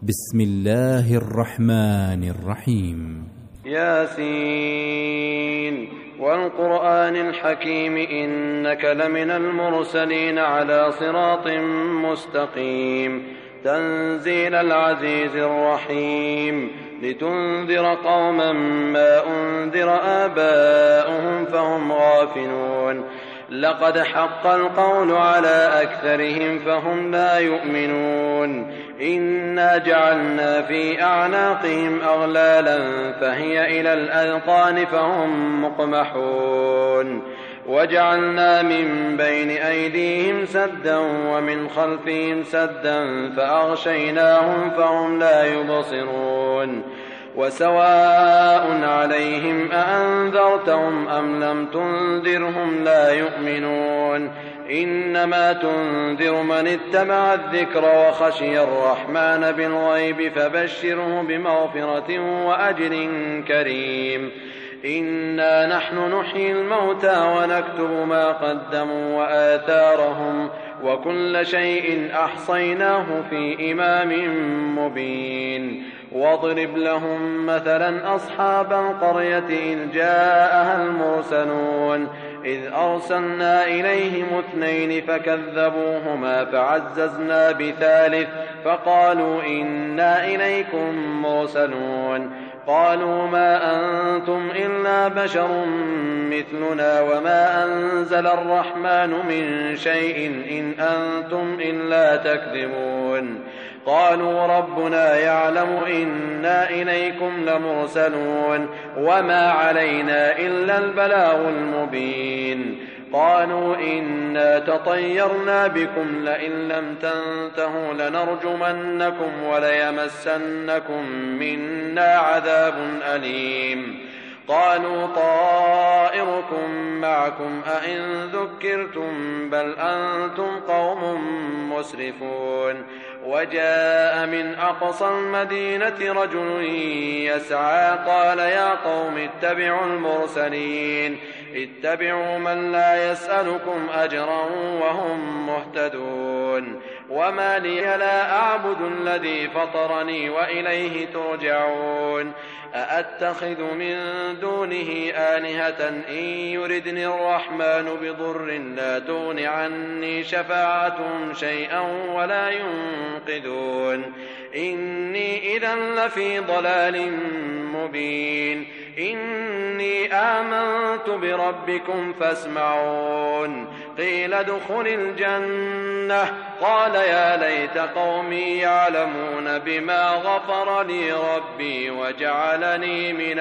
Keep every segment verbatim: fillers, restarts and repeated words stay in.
بسم الله الرحمن الرحيم. ياسين والقرآن الحكيم إنك لمن المرسلين على صراط مستقيم تنزيل العزيز الرحيم لتنذر قوما ما أنذر آباؤهم فهم غافلون لقد حق القول على أكثرهم فهم لا يؤمنون إنا جعلنا في أعناقهم أغلالا فهي إلى الأذقان فهم مقمحون وجعلنا من بين أيديهم سدا ومن خلفهم سدا فأغشيناهم فهم لا يبصرون وسواء عليهم أأنذرتهم أم لم تنذرهم لا يؤمنون إنما تنذر من اتبع الذكر وخشي الرحمن بالغيب فبشره بمغفرة وأجر كريم إنا نحن نحيي الموتى ونكتب ما قدموا وآثارهم وكل شيء أحصيناه في إمام مبين واضرب لهم مثلا أصحاب القرية إذ جاءها المرسلون إذ أرسلنا إليهم اثنين فكذبوهما فعززنا بثالث فقالوا إنا إليكم مرسلون قالوا ما أنتم إلا بشر مثلنا وما أنزل الرحمن من شيء إن أنتم إلا تكذبون قالوا ربنا يعلم إنا إليكم لمرسلون وما علينا إلا البلاغ المبين قالوا إنا تطيرنا بكم لئن لم تنتهوا لنرجمنكم وليمسنكم منا عذاب أليم قالوا طائركم معكم أئن ذكرتم بل أنتم قوم مسرفون وجاء من أقصى المدينة رجل يسعى قال يا قوم اتبعوا المرسلين اتبعوا من لا يسألكم أجرا وهم مهتدون وما لي لا أعبد الذي فطرني وإليه ترجعون أأتخذ من دونه آلهة إن يردني الرحمن بضر لا تغن عني شفاعتهم شيئا ولا ينقذون إني إذا لفي ضلال مبين إني آمنت بربكم فاسمعون قيل ادخل الجنة قال يا ليت قومي يعلمون بما غفر لي ربي وجعلني من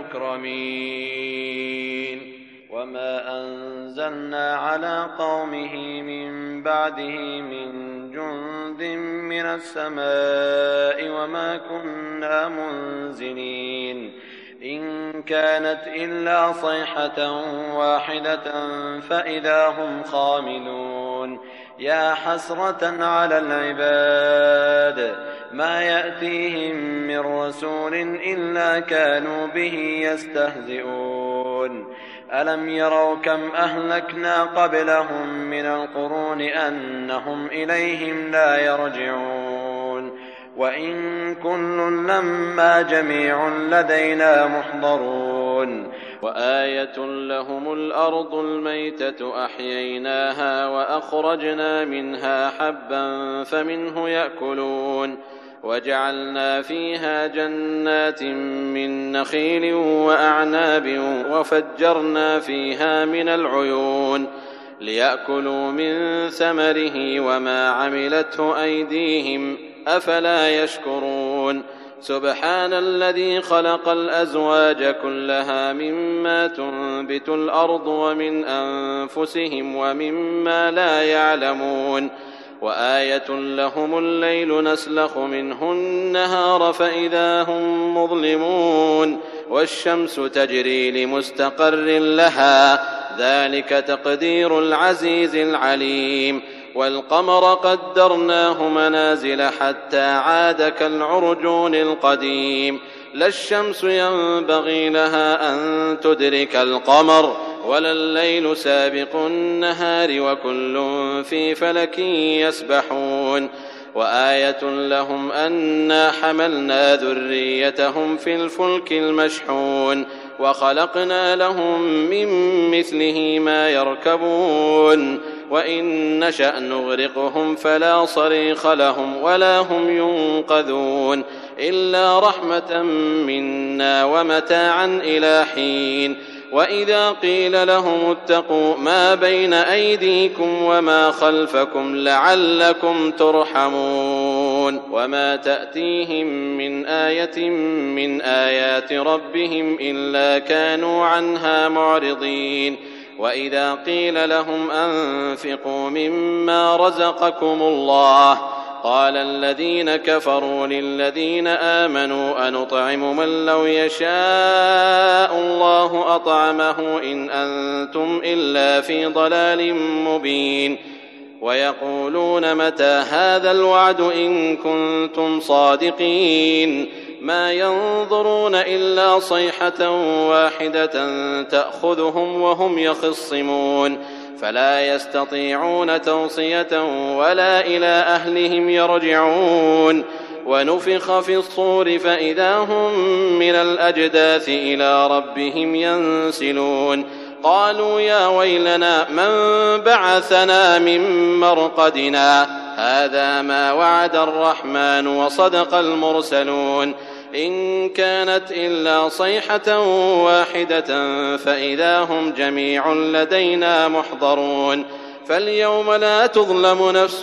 المكرمين وما أنزلنا على قومه من بعده من جند من السماء وما كنا منزلين إن كانت إلا صيحة واحدة فإذا هم خامدون يا حسرة على العباد ما يأتيهم من رسول إلا كانوا به يستهزئون ألم يروا كم أهلكنا قبلهم من القرون أنهم إليهم لا يرجعون وإن كل لما جميع لدينا محضرون وآية لهم الأرض الميتة أحييناها وأخرجنا منها حبا فمنه يأكلون وجعلنا فيها جنات من نخيل وأعناب وفجرنا فيها من العيون ليأكلوا من ثمره وما عملته أيديهم أفلا يشكرون سبحان الذي خلق الأزواج كلها مما تنبت الأرض ومن أنفسهم ومما لا يعلمون وآية لهم الليل نسلخ منه النهار فإذا هم مظلمون والشمس تجري لمستقر لها ذلك تقدير العزيز العليم والقمر قدرناه منازل حتى عاد كالعرجون القديم لا الشمس ينبغي لها أن تدرك القمر ولا الليل سابق النهار وكل في فلك يسبحون وآية لهم أنا حملنا ذريتهم في الفلك المشحون وخلقنا لهم من مثله ما يركبون وإن نشأ نغرقهم فلا صريخ لهم ولا هم ينقذون إلا رحمة منا ومتاعا إلى حين. وإذا قيل لهم اتقوا ما بين أيديكم وما خلفكم لعلكم ترحمون وما تأتيهم من آية من آيات ربهم إلا كانوا عنها معرضين. وإذا قيل لهم أنفقوا مما رزقكم الله قال الذين كفروا للذين آمنوا أنطعم من لو يشاء الله أطعمه إن أنتم إلا في ضلال مبين. ويقولون متى هذا الوعد إن كنتم صادقين ما ينظرون إلا صيحة واحدة تأخذهم وهم يخصمون فلا يستطيعون توصية ولا إلى أهلهم يرجعون. ونفخ في الصور فإذا هم من الأجداث إلى ربهم ينسلون قالوا يا ويلنا من بعثنا من مرقدنا هذا ما وعد الرحمن وصدق المرسلون إن كانت إلا صيحة واحدة فإذا هم جميع لدينا محضرون. فاليوم لا تظلم نفس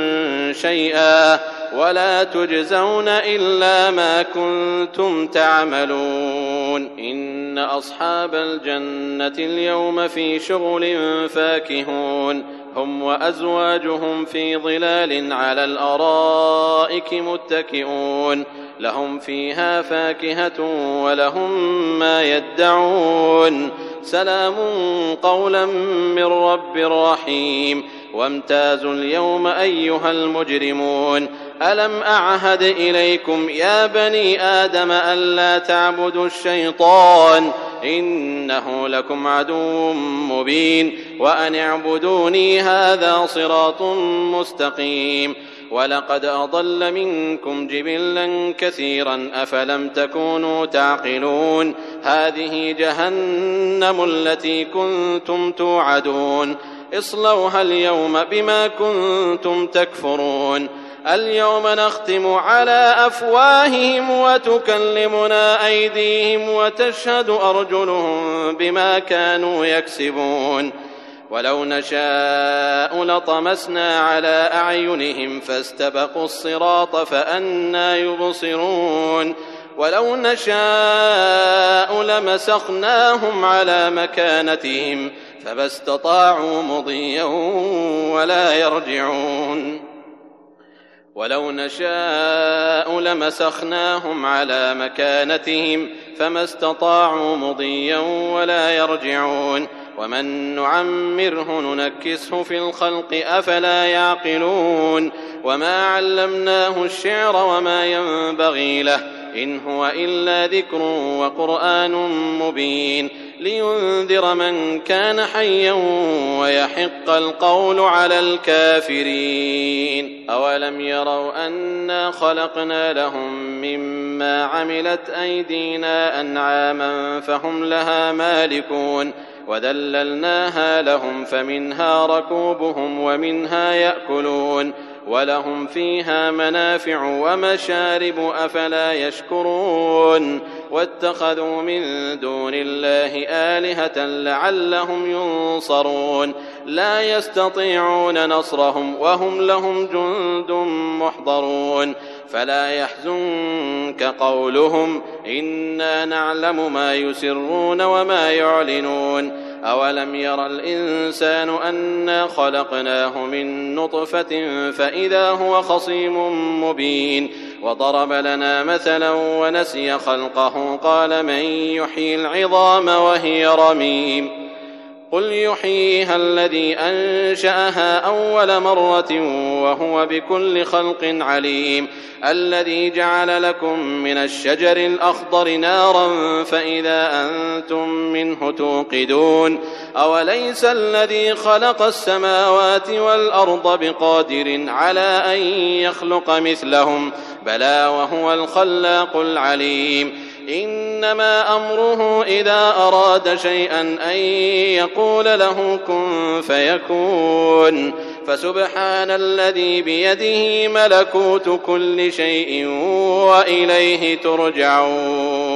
شيئا ولا تجزون إلا ما كنتم تعملون. إن أصحاب الجنة اليوم في شغل فاكهون هم وأزواجهم في ظلال على الأرائك متكئون لهم فيها فاكهة ولهم ما يدعون سلام قولا من رب رحيم. وامتازوا اليوم أيها المجرمون ألم أعهد إليكم يا بني آدم ألا تعبدوا الشيطان إنه لكم عدو مبين وأن اعبدوني هذا صراط مستقيم. ولقد أضل منكم جبلا كثيرا أفلم تكونوا تعقلون هذه جهنم التي كنتم توعدون اصلوها اليوم بما كنتم تكفرون. اليوم نختم على أفواههم وتكلمنا أيديهم وتشهد أرجلهم بما كانوا يكسبون. ولو نشاء لطمسنا على أعينهم فاستبقوا الصراط فأنى يبصرون. ولو نشاء لمسخناهم على مكانتهم فما استطاعوا مضيا ولا يرجعون. ولو نشاء لمسخناهم على مكانتهم فما استطاعوا مضيا ولا يرجعون. ومن نعمره ننكسه في الخلق أفلا يعقلون. وما علمناه الشعر وما ينبغي له إن هو إلا ذكر وقرآن مبين لينذر من كان حيا ويحق القول على الكافرين. أولم يروا أنا خلقنا لهم مما عملت أيدينا أنعاما فهم لها مالكون وذللناها لهم فمنها ركوبهم ومنها يأكلون ولهم فيها منافع ومشارب أفلا يشكرون. واتخذوا من دون الله آلهة لعلهم ينصرون لا يستطيعون نصرهم وهم لهم جند محضرون. فلا يحزنك قولهم إنا نعلم ما يسرون وما يعلنون. أولم ير الإنسان أنا خلقناه من نطفة فإذا هو خصيم مبين. وضرب لنا مثلا ونسي خلقه قال من يحيي العظام وهي رميم قل يحييها الذي أنشأها أول مرة وهو بكل خلق عليم الذي جعل لكم من الشجر الأخضر نارا فإذا أنتم منه توقدون أوليس الذي خلق السماوات والأرض بقادر على أن يخلق مثلهم بلى وهو الخلاق العليم إنما أمره إذا أراد شيئا أن يقول له كن فيكون فسبحان الذي بيده ملكوت كل شيء وإليه ترجعون.